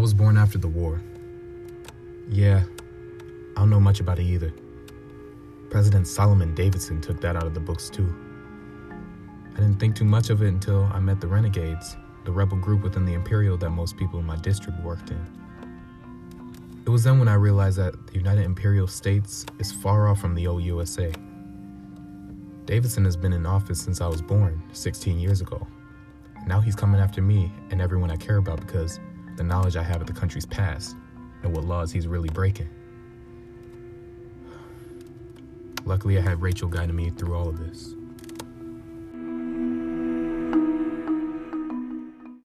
was born after the war. Yeah, I don't know much about it either. President Solomon Davidson took that out of the books too. I didn't think too much of it until I met the Renegades, the rebel group within the Imperial that most people in my district worked in. It was then when I realized that the United Imperial States is far off from the old USA. Davidson has been in office since I was born, 16 years ago. And now he's coming after me and everyone I care about because the knowledge I have of the country's past and what laws he's really breaking. Luckily, I had Rachel guiding me through all of this.